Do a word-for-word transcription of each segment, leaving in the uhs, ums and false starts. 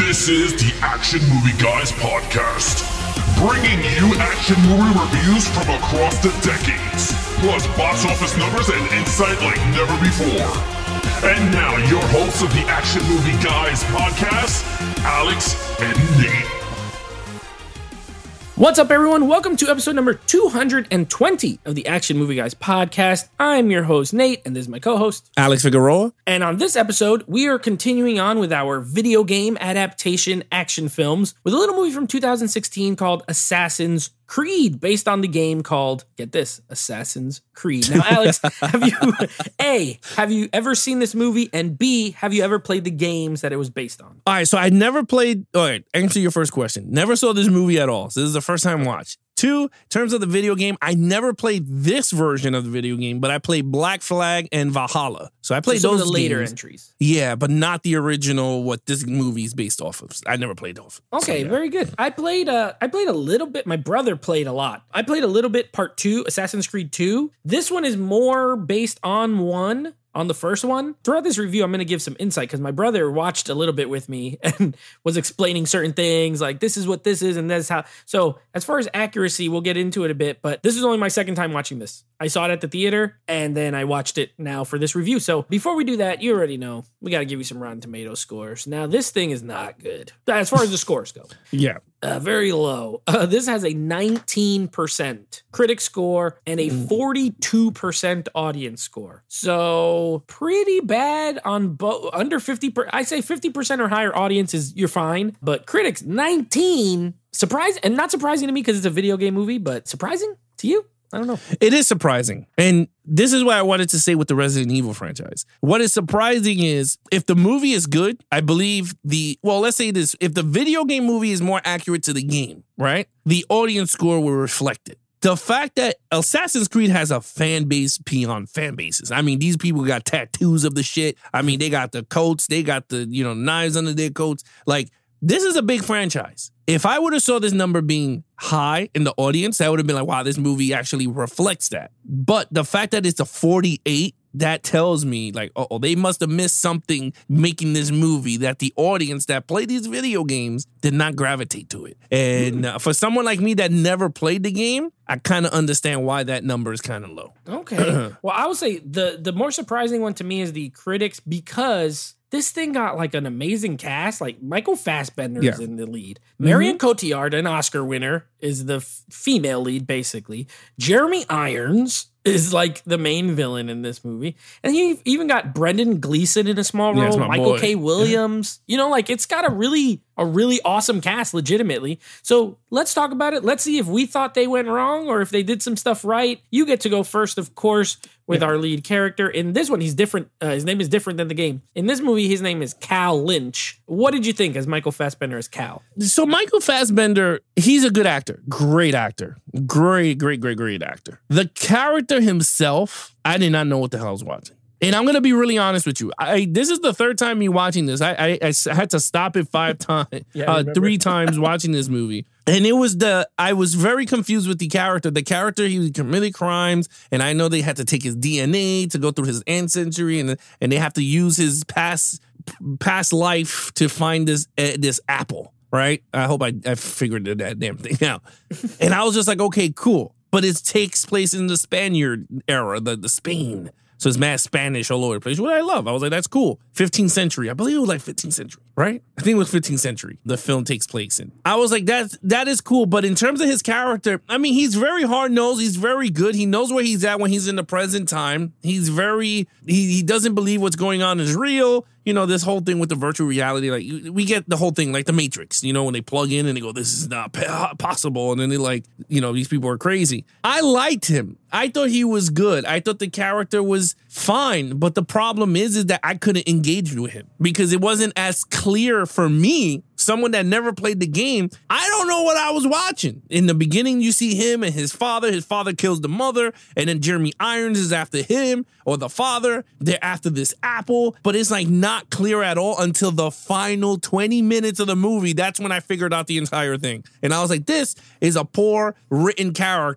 This is the Action Movie Guys podcast, bringing you action movie reviews from across the decades, plus box office numbers and insight like never before. And now, your hosts of the Action Movie Guys podcast, Alex and Nate. What's up, everyone? Welcome to episode number two hundred twenty of the Action Movie Guys podcast. I'm your host, Nate, and this is my co-host, Alex Figueroa. And on this episode, we are continuing on with our video game adaptation action films with a little movie from two thousand sixteen called Assassin's Creed, based on the game called, get this, Assassin's Creed. Now, Alex, have you, A, have you ever seen this movie? And B, have you ever played the games that it was based on? All right, so I never played, all right, answer your first question. Never saw this movie at all. So this is the first time watch. Two, in terms of the video game, I never played this version of the video game, but I played Black Flag and Valhalla. So I played so some those of the later games. entries. Yeah, but not the original, what this movie is based off of. I never played those. Okay, so, yeah. Very good. I played uh I played a little bit. My brother played a lot. I played a little bit part two, Assassin's Creed two. This one is more based on one. On the first one, throughout this review, I'm going to give some insight because my brother watched a little bit with me and was explaining certain things like this is what this is and that's how. So as far as accuracy, we'll get into it a bit, but this is only my second time watching this. I saw it at the theater and then I watched it now for this review. So before we do that, you already know we got to give you some Rotten Tomatoes scores. Now, this thing is not good as far as the scores go. Yeah. Uh, very low. Uh, this has a nineteen percent critic score and a forty-two percent audience score. So pretty bad on both. Under fifty percent. I say fifty percent or higher audience is you're fine, but critics nineteen. Surprise and not surprising to me because it's a video game movie, but surprising to you? I don't know. It is surprising. And this is what I wanted to say with the Resident Evil franchise. What is surprising is if the movie is good, I believe the, well, let's say this, if the video game movie is more accurate to the game, right? The audience score will reflect it. The fact that Assassin's Creed has a fan base beyond fan bases. I mean, these people got tattoos of the shit. I mean, they got the coats. They got the, you know, knives under their coats. Like, this is a big franchise. If I would have saw this number being high in the audience, I would have been like, wow, this movie actually reflects that. But the fact that it's a forty-eight, that tells me like, oh, they must have missed something making this movie that the audience that played these video games did not gravitate to it. And uh, for someone like me that never played the game, I kind of understand why that number is kind of low. Okay. Well, I would say the, the more surprising one to me is the critics because this thing got like an amazing cast. Like Michael Fassbender is Yeah. in the lead. Marion mm-hmm. Cotillard, an Oscar winner, is the f- female lead, basically. Jeremy Irons is like the main villain in this movie. And you even got Brendan Gleeson in a small Yeah, role, it's my Michael boy. K. Williams. You know, like it's got a really, a really awesome cast, legitimately. So let's talk about it. Let's see if we thought they went wrong or if they did some stuff right. You get to go first, of course, with yeah. our lead character. In this one, he's different. Uh, his name is different than the game. In this movie, his name is Cal Lynch. What did you think as Michael Fassbender as Cal? So Michael Fassbender, he's a good actor. Great actor. Great, great, great, great actor. The character himself, I did not know what the hell I was watching. And I'm going to be really honest with you. I This is the third time me watching this. I, I, I had to stop it five times, yeah, uh, three times watching this movie. And it was the, I was very confused with the character. The character, he committed crimes. And I know they had to take his D N A to go through his ancestry. And, and they have to use his past past life to find this uh, this apple, right? I hope I, I figured that damn thing out. And I was just like, okay, cool. But it takes place in the Spaniard era, the, the Spain. So it's mad Spanish all over the place, what I love. I was like, that's cool. fifteenth century. I believe it was like fifteenth century, right? I think it was fifteenth century the film takes place in. I was like, that's, that is cool. But in terms of his character, I mean, he's very hard-nosed. He's very good. He knows where he's at when he's in the present time. He's very, he, he doesn't believe what's going on is real. You know, this whole thing with the virtual reality, like we get the whole thing, like the Matrix, you know, when they plug in and they go, this is not possible. And then they're like, you know, these people are crazy. I liked him. I thought he was good. I thought the character was fine. But the problem is, is that I couldn't engage with him because it wasn't as clear for me, someone that never played the game. I don't know what I was watching. In the beginning, you see him and his father. His father kills the mother. And then Jeremy Irons is after him or the father. They're after this apple. But it's like not clear at all until the final twenty minutes of the movie. That's when I figured out the entire thing. And I was like, this is a poor written character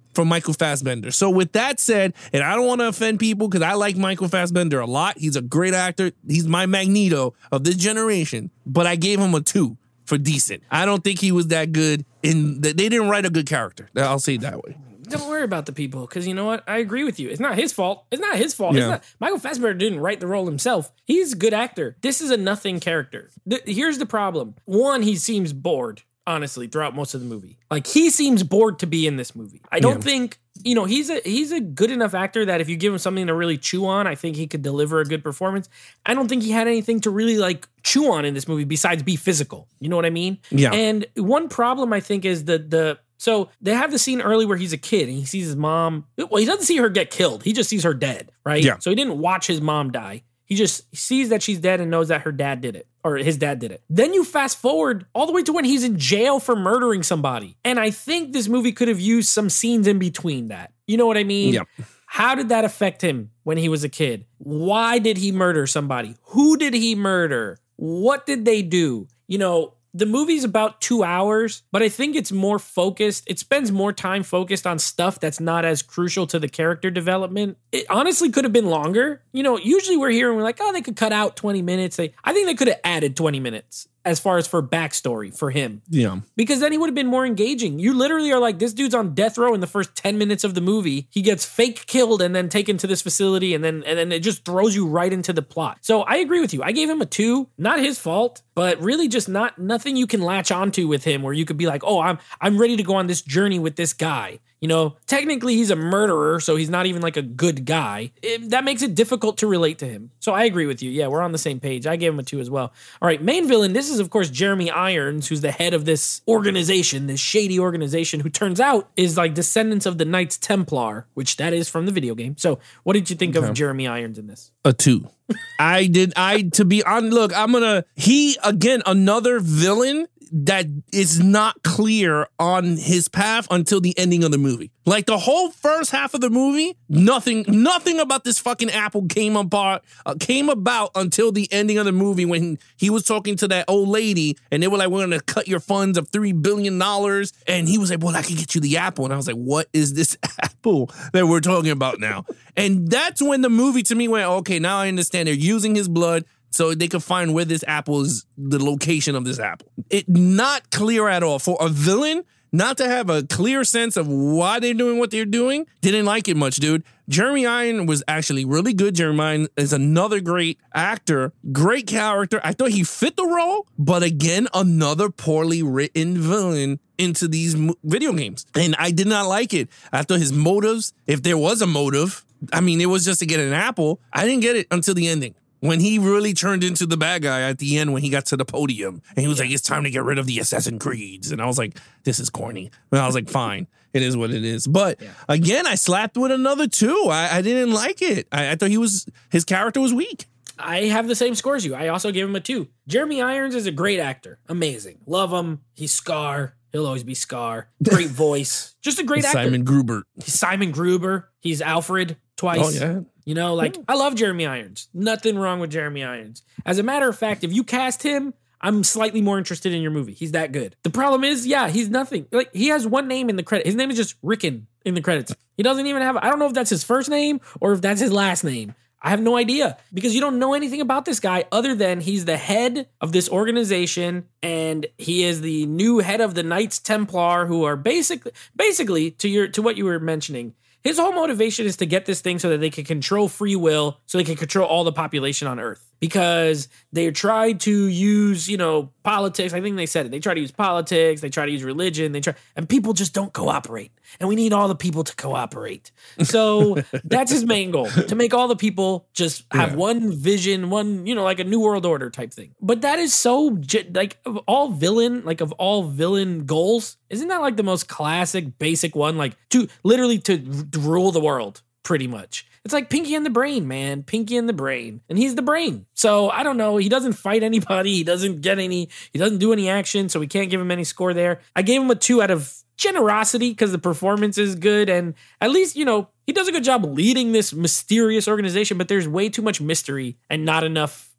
for Michael Fassbender. So with that said, and I don't want to offend people because I like Michael Fassbender a lot. He's a great actor. He's my Magneto of this generation, but I gave him a two for decent. I don't think he was that good in that. They didn't write a good character. I'll say it that way. Don't worry about the people, because you know what? I agree with you. It's not his fault. It's not his fault. Yeah. It's not, Michael Fassbender didn't write the role himself. He's a good actor. This is a nothing character. The, here's the problem. One, he seems bored, honestly, throughout most of the movie. Like, he seems bored to be in this movie. I don't yeah. think, you know, he's a he's a good enough actor that if you give him something to really chew on, I think he could deliver a good performance. I don't think he had anything to really, like, chew on in this movie besides be physical. You know what I mean? Yeah. And one problem, I think, is the the... So they have the scene early where he's a kid and he sees his mom. Well, he doesn't see her get killed. He just sees her dead, right? Yeah. So he didn't watch his mom die. He just sees that she's dead and knows that her dad did it, or his dad did it. Then you fast forward all the way to when he's in jail for murdering somebody. And I think this movie could have used some scenes in between that. You know what I mean? Yeah. How did that affect him when he was a kid? Why did he murder somebody? Who did he murder? What did they do? You know, the movie's about two hours, but I think it's more focused. It spends more time focused on stuff that's not as crucial to the character development. It honestly could have been longer. You know, usually we're here and we're like, oh, they could cut out twenty minutes. They, I think they could have added twenty minutes as far as for backstory for him. Yeah. Because then he would have been more engaging. You literally are like, this dude's on death row in the first ten minutes of the movie. He gets fake killed and then taken to this facility, and then and then it just throws you right into the plot. So I agree with you. I gave him a two. Not his fault, but really just not nothing you can latch onto with him where you could be like, oh, I'm I'm ready to go on this journey with this guy. You know, technically he's a murderer, so he's not even like a good guy. It, that makes it difficult to relate to him. So I agree with you. Yeah, we're on the same page. I gave him a two as well. All right, main villain. This is, of course, Jeremy Irons, who's the head of this organization, this shady organization, who turns out is like descendants of the Knights Templar, which that is from the video game. So what did you think okay. of Jeremy Irons in this? A two. I did. I, to be on, look, I'm going to, he, again, another villain that is not clear on his path until the ending of the movie. Like the whole first half of the movie, nothing, nothing about this fucking apple came apart, uh, came about until the ending of the movie when he was talking to that old lady and they were like, we're going to cut your funds of three billion dollars. And he was like, well, I can get you the apple. And I was like, what is this apple that we're talking about now? And that's when the movie to me went, okay, now I understand they're using his blood so they could find where this apple is, the location of this apple. It not clear at all. For a villain not to have a clear sense of why they're doing what they're doing, didn't like it much, dude. Jeremy Irons was actually really good. Jeremy Irons is another great actor, great character. I thought he fit the role, but again, another poorly written villain into these video games. And I did not like it. I thought his motives, if there was a motive, I mean, it was just to get an apple. I didn't get it until the ending. When he really turned into the bad guy at the end when he got to the podium. And he was like, it's time to get rid of the Assassin's Creeds. And I was like, this is corny. And I was like, fine. It is what it is. But yeah. again, I slapped with another two. I, I didn't like it. I, I thought he was, his character was weak. I have the same score as you. I also gave him a two. Jeremy Irons is a great actor. Amazing. Love him. He's Scar. He'll always be Scar. Great voice. Just a great actor. Simon Gruber. He's Simon Gruber. He's Alfred twice. Oh, yeah. You know, like, I love Jeremy Irons. Nothing wrong with Jeremy Irons. As a matter of fact, if you cast him, I'm slightly more interested in your movie. He's that good. The problem is, yeah, he's nothing. Like, he has one name in the credit. His name is just Rickon in the credits. He doesn't even have, I don't know if that's his first name or if that's his last name. I have no idea because you don't know anything about this guy other than he's the head of this organization and he is the new head of the Knights Templar, who are basically, basically to your, to what you were mentioning. His whole motivation is to get this thing so that they can control free will, so they can control all the population on Earth. Because they tried to use, you know, politics. I think they said it. They try to use politics. They try to use religion. They try, and people just don't cooperate. And we need all the people to cooperate. So that's his main goal, to make all the people just have yeah. one vision, one, you know, like a New World Order type thing. But that is so, like, of all villain, like of all villain goals, isn't that like the most classic, basic one? Like to literally to, to rule the world, pretty much. It's like Pinky and the Brain, man. Pinky and the Brain. And he's the brain. So I don't know. He doesn't fight anybody. He doesn't get any, he doesn't do any action. So we can't give him any score there. I gave him a two out of generosity because the performance is good. And at least, you know, he does a good job leading this mysterious organization, but there's way too much mystery and not enough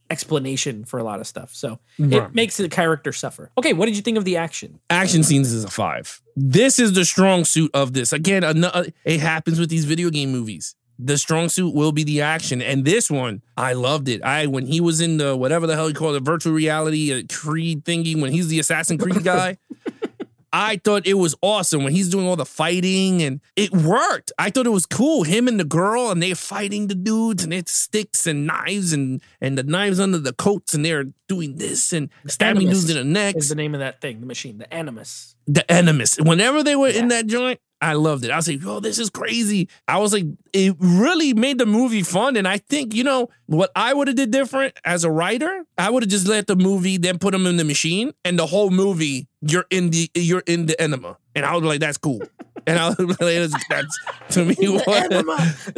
explanation for a lot of stuff. So Right. it makes the character suffer. Okay, what did you think of the action? Action scenes is a five. This is the strong suit of this. Again, ano- it happens with these video game movies. The strong suit will be the action. And this one, I loved it. I when he was in the whatever the hell you call it, virtual reality uh, Creed thingy, when he's the Assassin's Creed guy, I thought it was awesome when he's doing all the fighting and it worked. I thought it was cool. Him and the girl and they're fighting the dudes and it's sticks and knives and and the knives under the coats and they're doing this and stabbing Animus dudes in the necks. is the name of that thing, the machine, the Animus. The Animus. Whenever they were Yeah. in that joint, I loved it. I was like, oh, this is crazy. I was like, it really made the movie fun. And I think, you know, what I would have did different as a writer, I would have just let the movie, then put them in the machine, and the whole movie, you're in the you're in the enema. And I was like, that's cool. And I was like, that's, that's to me what Enema, not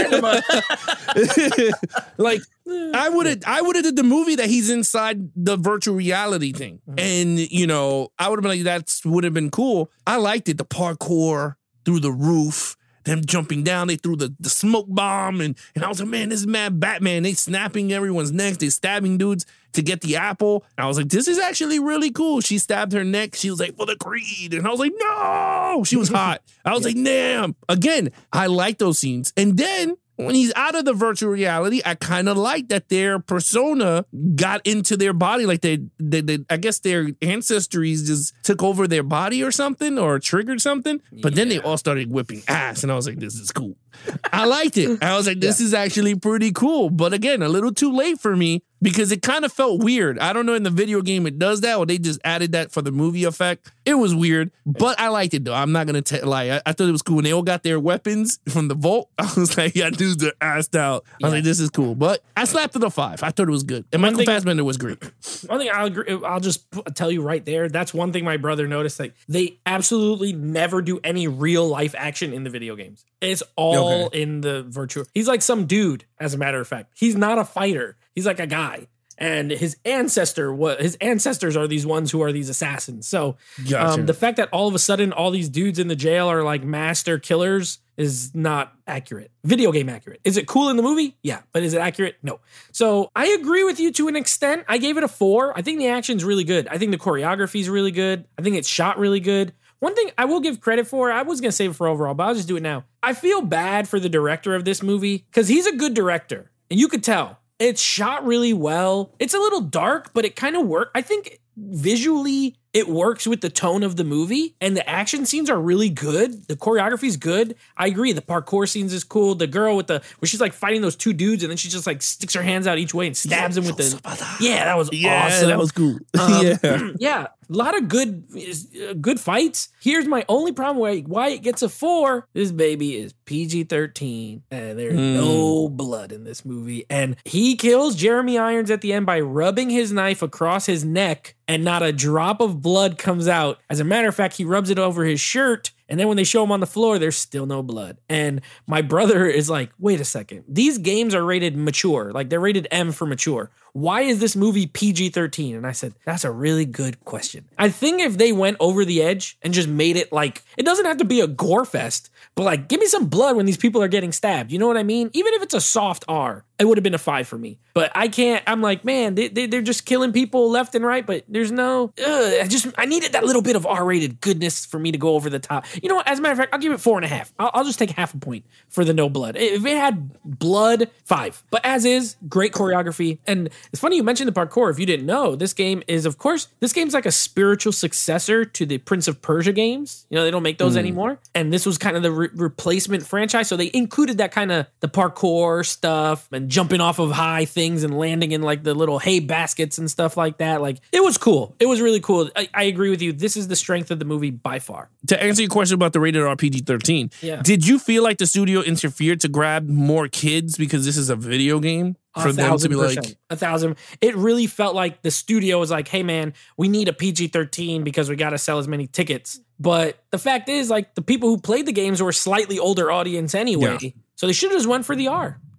the enema. like I would have I would have did the movie that he's inside the virtual reality thing. And you know, I would have been like, that would have been cool. I liked it, the parkour through the roof, them jumping down, they threw the, the smoke bomb, and and I was like, man, this is mad Batman. They snapping everyone's necks, they stabbing dudes to get the apple. And I was like, this is actually really cool. She stabbed her neck. She was like, for the Creed. And I was like, no, she was hot. I was like, damn. Again, I like those scenes. And then when he's out of the virtual reality, I kind of like that their persona got into their body. Like they, they, they, I guess their ancestries just took over their body or something or triggered something. But then they all started whipping ass. And I was like, this is cool. I liked it. I was like, this yeah. is actually pretty cool. But again, a little too late for me because it kind of felt weird. I don't know in the video game it does that or they just added that for the movie effect. It was weird, but I liked it though. I'm not going to lie. I, I thought it was cool. When they all got their weapons from the vault, I was like, yeah, dudes are assed out. I was yeah. like, this is cool. But I slapped it a five. I thought it was good. And Michael Fassbender was great. One thing I'll agree, I'll just tell you right there. That's one thing my brother noticed. Like they absolutely never do any real life action in the video games. It's all okay. in the virtual. He's like some dude, as a matter of fact. He's not a fighter. He's like a guy. And his ancestor, what his ancestors are these ones who are these assassins. So gotcha. um, the fact that all of a sudden all these dudes in the jail are like master killers is not accurate. Video game accurate. Is it cool in the movie? Yeah. But is it accurate? No. So I agree with you to an extent. I gave it a four. I think the action's really good. I think the choreography is really good. I think it's shot really good. One thing I will give credit for, I was going to save it for overall, but I'll just do it now. I feel bad for the director of this movie because he's a good director. And you could tell. It's shot really well. It's a little dark, but it kind of works. I think visually it works with the tone of the movie and the action scenes are really good. The choreography is good. I agree. The parkour scenes is cool. The girl with the, where she's like fighting those two dudes and then she just like sticks her hands out each way and stabs yeah, him with the, yeah, that was yeah, awesome. That was cool. Um, yeah. yeah. A lot of good, uh, good fights. Here's my only problem why, why it gets a four. This baby is P G thirteen and there's mm. no blood in this movie. And he kills Jeremy Irons at the end by rubbing his knife across his neck and not a drop of blood comes out. As a matter of fact, he rubs it over his shirt. And then when they show him on the floor, there's still no blood. And my brother is like, wait a second. These games are rated mature. Like they're rated M for mature. Why is this movie P G thirteen? And I said, that's a really good question. I think if they went over the edge and just made it like, it doesn't have to be a gore fest, but like, give me some blood when these people are getting stabbed. You know what I mean? Even if it's a soft R, it would have been a five for me. But I can't, I'm like, man, they, they, they're just killing people left and right, but there's no, ugh, I just, I needed that little bit of R-rated goodness for me to go over the top. You know what? As a matter of fact, I'll give it four and a half. I'll, I'll just take half a point for the no blood. If it had blood, five. But as is, great choreography. And it's funny you mentioned the parkour. If you didn't know, this game is, of course, this game's like a spiritual successor to the Prince of Persia games. You know, they don't make those mm. anymore. And this was kind of the re- replacement franchise. So they included that kind of the parkour stuff and jumping off of high things and landing in like the little hay baskets and stuff like that. Like it was cool. It was really cool. I, I agree with you. This is the strength of the movie by far. To answer your question about the rated R P G thirteen, yeah. Did you feel like the studio interfered to grab more kids because this is a video game? For a them to be percent. like a thousand. It really felt like the studio was like, hey man, we need a P G thirteen because we got to sell as many tickets. But the fact is, like, the people who played the games were a slightly older audience anyway. Yeah. So they should have just went for the R.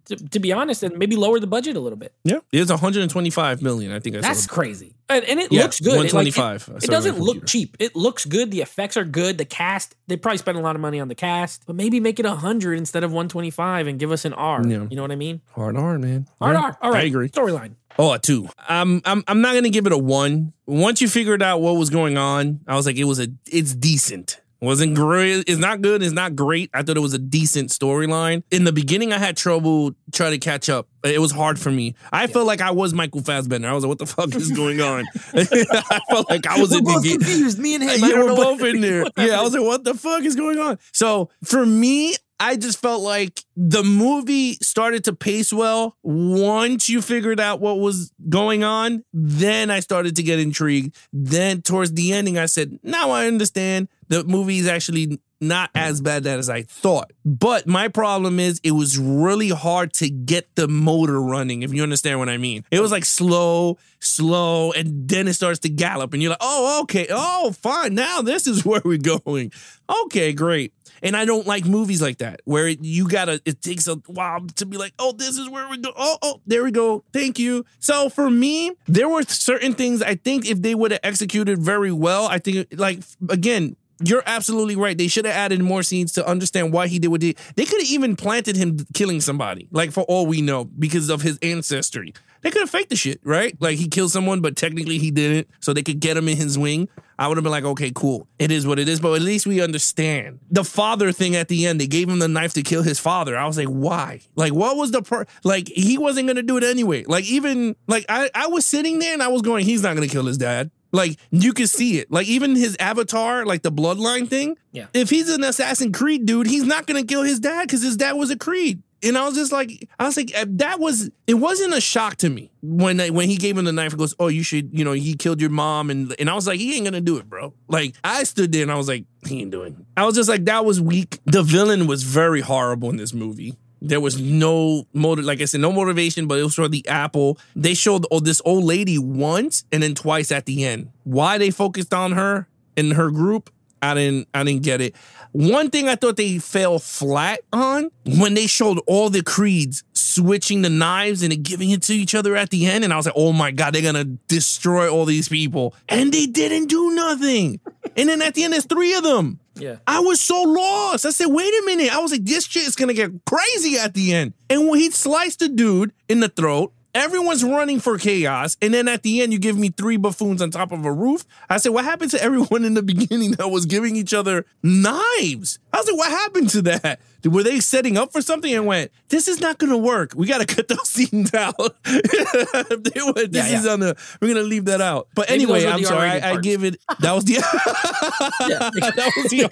to, to be honest, and maybe lower the budget a little bit. Yeah, it's one hundred twenty-five million. I think I That's saw crazy, and, and it yeah, looks good. one twenty-five. It, like, it, it doesn't look cheap. It looks good. The effects are good. The cast, they probably spent a lot of money on the cast, but maybe make it one hundred instead of one twenty-five and give us an R. Yeah. You know what I mean? Hard R, man. Hard yeah, R. All right. I agree. Storyline. Oh, a two. I'm I'm I'm not gonna give it a one. Once you figured out what was going on, I was like, it was a it's decent. Wasn't great. It's not good. It's not great. I thought it was a decent storyline. In the beginning, I had trouble trying to catch up. It was hard for me. I yeah. felt like I was Michael Fassbender. I was like, what the fuck is going on? I felt like I was we're in both the game. confused. Me and him. Yeah, we're both in there. Yeah, I was like, what the fuck is going on? So for me, I just felt like the movie started to pace well. Once you figured out what was going on, then I started to get intrigued. Then towards the ending, I said, now I understand. The movie is actually not as bad as I thought. But my problem is it was really hard to get the motor running, if you understand what I mean. It was like slow, slow, and then it starts to gallop. And you're like, oh, okay. Oh, fine. Now this is where we're going. Okay, great. And I don't like movies like that, where it, you gotta, it takes a while to be like, oh, this is where we go. Oh, oh, there we go. Thank you. So for me, there were certain things I think if they would have executed very well, I think, like, again, you're absolutely right. They should have added more scenes to understand why he did what he did. They could have even planted him killing somebody, like, for all we know, because of his ancestry. They could have faked the shit, right? Like, he killed someone, but technically he didn't, so they could get him in his wing. I would have been like, okay, cool. It is what it is, but at least we understand. The father thing at the end, they gave him the knife to kill his father. I was like, why? Like, what was the per- like, he wasn't going to do it anyway. Like, even, like, I, I was sitting there and I was going, he's not going to kill his dad. Like, you could see it. Like, even his avatar, like the bloodline thing. Yeah. If he's an Assassin's Creed dude, he's not going to kill his dad because his dad was a Creed. And I was just like, I was like, that was, it wasn't a shock to me when when he gave him the knife and goes, oh, you should, you know, he killed your mom. And and I was like, he ain't going to do it, bro. Like, I stood there and I was like, he ain't doing it. I was just like, that was weak. The villain was very horrible in this movie. There was no motive, like I said, no motivation, but it was for the apple. They showed oh, this old lady once and then twice at the end. Why they focused on her and her group, I didn't, I didn't get it. One thing I thought they fell flat on, when they showed all the creeds switching the knives and giving it to each other at the end, and I was like, oh my God, they're gonna destroy all these people. And they didn't do nothing. And then at the end, there's three of them. Yeah. I was so lost. I said, wait a minute. I was like, this shit is gonna get crazy at the end. And when he sliced the dude in the throat, everyone's running for chaos, and then at the end, you give me three buffoons on top of a roof. I said, what happened to everyone in the beginning that was giving each other knives? I was like, what happened to that? Were they setting up for something and went, this is not going to work. We got to cut those scenes out. They went, this yeah, is yeah. on the, we're going to leave that out. But Maybe anyway, I'm sorry. I, I give it, that was the, yeah, that was the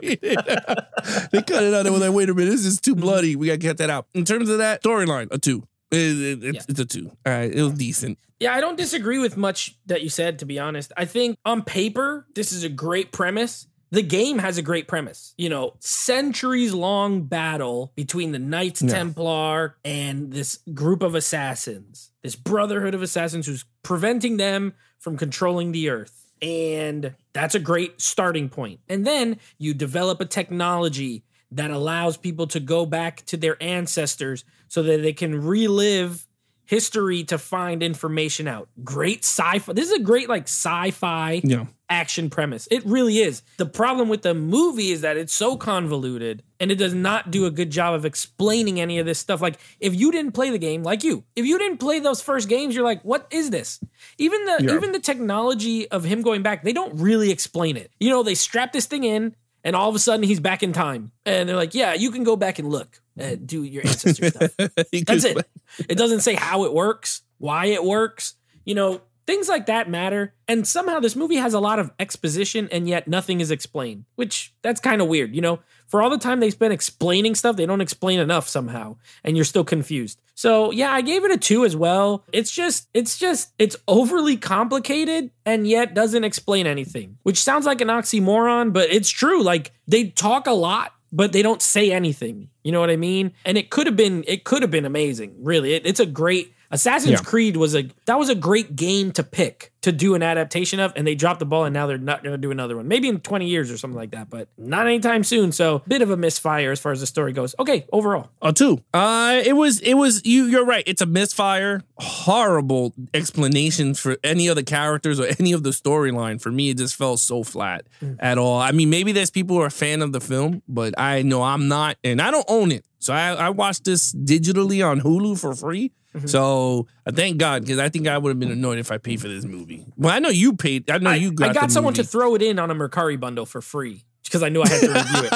R-rated. They cut it out. They were like, wait a minute, this is too bloody. We got to cut that out. In terms of that storyline, a two. It, it, it's, yeah. it's a two. All right, it was decent. Yeah, I don't disagree with much that you said, to be honest. I think on paper, this is a great premise. The game has a great premise. You know, centuries-long battle between the Knights yeah. Templar and this group of assassins. This brotherhood of assassins who's preventing them from controlling the earth. And that's a great starting point. And then you develop a technology that allows people to go back to their ancestors so that they can relive history to find information out. Great sci-fi. This is a great like sci-fi yeah. action premise. It really is. The problem with the movie is that it's so convoluted and it does not do a good job of explaining any of this stuff. Like, if you didn't play the game, like you, if you didn't play those first games, you're like, what is this? Even the yeah. even the technology of him going back, they don't really explain it. You know, they strap this thing in, and all of a sudden, he's back in time. And they're like, yeah, you can go back and look and do your ancestor stuff. That's it. It doesn't say how it works, why it works. You know, things like that matter. And somehow this movie has a lot of exposition, and yet nothing is explained, which that's kind of weird. You know, for all the time they spend explaining stuff, they don't explain enough somehow, and you're still confused. So yeah, I gave it a two as well. It's just, it's just, it's overly complicated and yet doesn't explain anything, which sounds like an oxymoron, but it's true. Like, they talk a lot, but they don't say anything. You know what I mean? And it could have been, it could have been amazing. Really, it, it's a great Assassin's Yeah. Creed was a that was a great game to pick to do an adaptation of, and they dropped the ball, and now they're not going to do another one. Maybe in twenty years or something like that, but not anytime soon. So bit of a misfire as far as the story goes. Okay, overall. Oh, two. Uh, it was, it was, you, you're right. It's a misfire. Horrible explanations for any of the characters or any of the storyline. For me, it just felt so flat mm. at all. I mean, maybe there's people who are a fan of the film, but I know I'm not, and I don't own it. So I, I watched this digitally on Hulu for free. Mm-hmm. So I thank God, because I think I would have been annoyed if I paid for this movie. Well, I know you paid. I know I, you got I got the someone movie. to throw it in on a Mercari bundle for free because I knew I had to review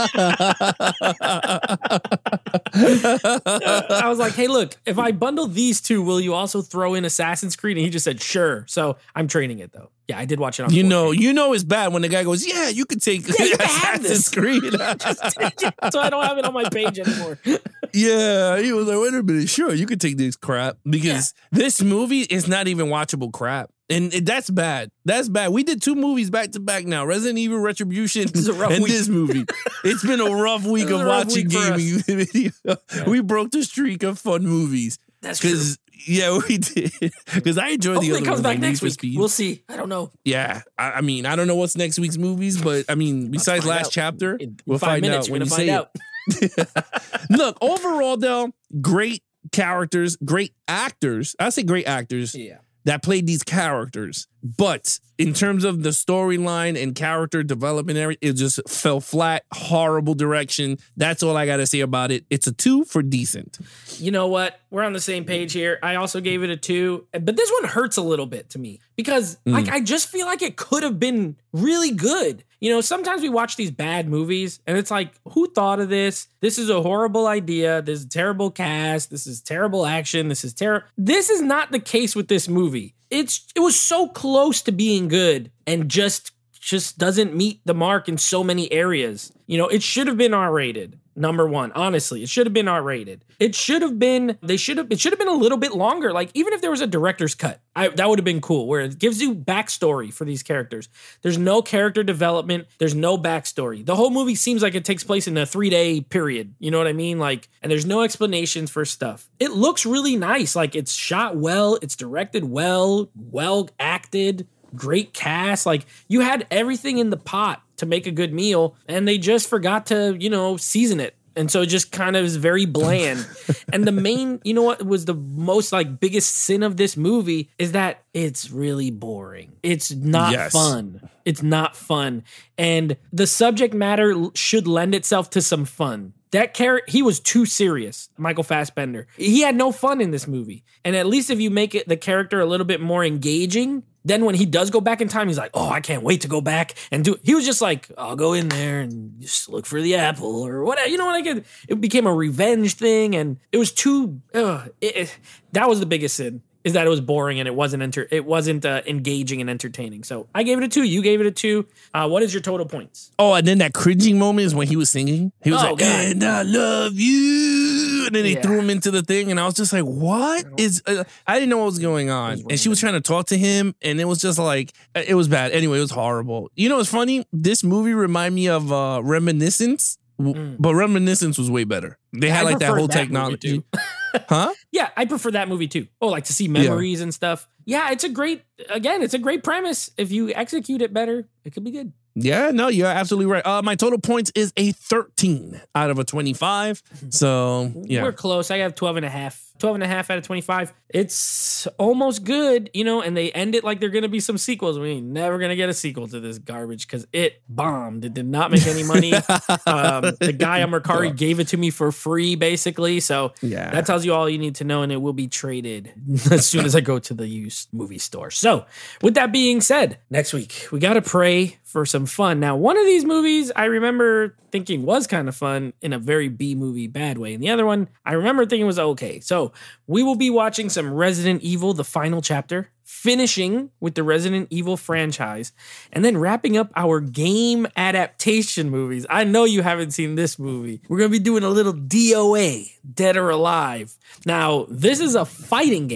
it. I was like, hey, look, if I bundle these two, will you also throw in Assassin's Creed? And he just said, sure. So I'm trading it, though. Yeah, I did watch it on You four K. know, you know it's bad when the guy goes, yeah, you could take yeah, you Assassin's Creed. Just take it, so I don't have it on my page anymore. Yeah, he was like, wait a minute, sure, you could take this crap. Because yeah. this movie is not even watchable crap. And that's bad. That's bad. We did two movies back to back now. Resident Evil Retribution and week. this movie. It's been a rough week of rough watching week gaming videos. Yeah. We broke the streak of fun movies. That's true. Yeah, we did. Because I enjoy Hopefully the other it comes ones, back like next Need for week. Speed. We'll see. I don't know. Yeah. I, I mean, I don't know what's next week's movies, but I mean, besides last out. chapter, in, in we'll five find minutes, out when you find say out. it. Look, overall, though, great characters, great actors. I say great actors. Yeah. That played these characters. But in terms of the storyline and character development, it just fell flat, horrible direction. That's all I got to say about it. It's a two for decent. You know what? We're on the same page here. I also gave it a two, but this one hurts a little bit to me because mm. like I just feel like it could have been really good. You know, sometimes we watch these bad movies and it's like, who thought of this? This is a horrible idea. This is a terrible cast. This is terrible action. This is terrible. This is not the case with this movie. It's it was so close to being good and just just doesn't meet the mark in so many areas. You know, it should have been R-rated. Number one, honestly, it should have been R-rated. It should have been, they should have, it should have been a little bit longer. Like, even if there was a director's cut, I, that would have been cool, where it gives you backstory for these characters. There's no character development. There's no backstory. The whole movie seems like it takes place in a three-day period. You know what I mean? Like, and there's no explanations for stuff. It looks really nice. Like, it's shot well. It's directed well, well acted, great cast. Like, you had everything in the pot to make a good meal, and they just forgot to, you know, season it. And so it just kind of is very bland. And the main, you know what was the most like biggest sin of this movie is that it's really boring. It's not yes. fun. It's not fun. And the subject matter should lend itself to some fun. That character, he was too serious, Michael Fassbender. He had no fun in this movie. And at least if you make it the character a little bit more engaging, then when he does go back in time, he's like, oh, I can't wait to go back and do it. He was just like, I'll go in there and just look for the apple or whatever. You know what? I get? It became a revenge thing, and it was too. Uh, it, it, that was the biggest sin. Is that it was boring and it wasn't enter- it wasn't uh, engaging and entertaining. So I gave it a two. You gave it a two. Uh, what is your total points? Oh, and then that cringing moment is when he was singing. He was oh, like, God. and I love you. And then they Yeah. threw him into the thing. And I was just like, what is... Uh, I didn't know what was going on. And she was trying to talk to him. And it was just like, it was bad. Anyway, it was horrible. You know what's funny? This movie reminded me of uh, Reminiscence. Mm. But Reminiscence was way better. They had I like that prefer whole that technology. Huh? Yeah, I prefer that movie too. Oh, like to see memories yeah. and stuff. Yeah, it's a great, again, it's a great premise. If you execute it better, it could be good. Yeah, no, you're absolutely right. Uh, my total points is a thirteen out of a twenty-five. So, yeah. We're close. I have twelve and a half. twelve and a half out of twenty-five. It's almost good, you know, and they end it like they're going to be some sequels. We ain't never going to get a sequel to this garbage because it bombed. It did not make any money. um, the guy on Mercari gave it to me for free, basically. So yeah. that tells you all you need to know, and it will be traded as soon as I go to the used movie store. So with that being said, next week, we got to pray for some fun. Now, one of these movies I remember thinking was kind of fun in a very B-movie bad way. And the other one I remember thinking was okay. So we will be watching some Resident Evil, the final chapter, finishing with the Resident Evil franchise, and then wrapping up our game adaptation movies. I know you haven't seen this movie. We're going to be doing a little D O A, Dead or Alive. Now, this is a fighting game.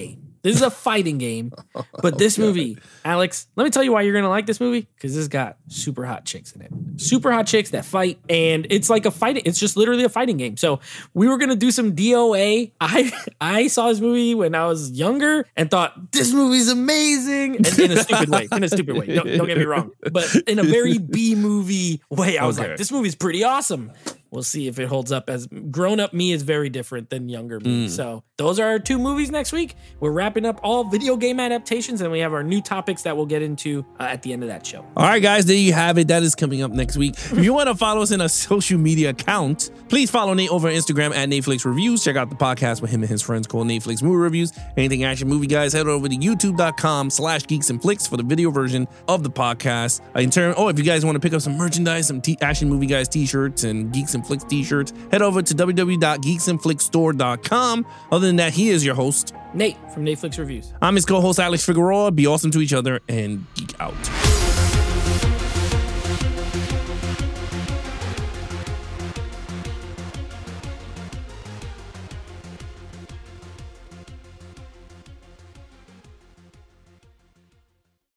This is a fighting game. But this Oh, movie, Alex, let me tell you why you're going to like this movie. Because this got super hot chicks in it. Super hot chicks that fight. And it's like a fighting. It's just literally a fighting game. So we were going to do some D O A. I I saw this movie when I was younger and thought, this movie's amazing. And in a stupid way. In a stupid way. Don't, don't get me wrong. But in a very B movie way, I was Okay. like, this movie's pretty awesome. We'll see if it holds up. As grown-up me is very different than younger me. Mm. So those are our two movies next week. We're wrapping up all video game adaptations, and we have our new topics that we'll get into uh, at the end of that show. All right, guys, there you have it. That is coming up next week. If you want to follow us in a social media account, please follow Nate over on Instagram at Netflix Reviews. Check out the podcast with him and his friends called Netflix Movie Reviews. Anything Action Movie Guys, head over to youtube.com slash Geeks and Flicks for the video version of the podcast. Uh, in turn, oh, if you guys want to pick up some merchandise, some t- Action Movie Guys t-shirts and Geeks and Flicks t-shirts, head over to w w w dot geeks and flicks store dot com. Other than that, he is your host. Nate from Netflix Reviews. I'm his co-host, Alex Figueroa. Be awesome to each other and geek out.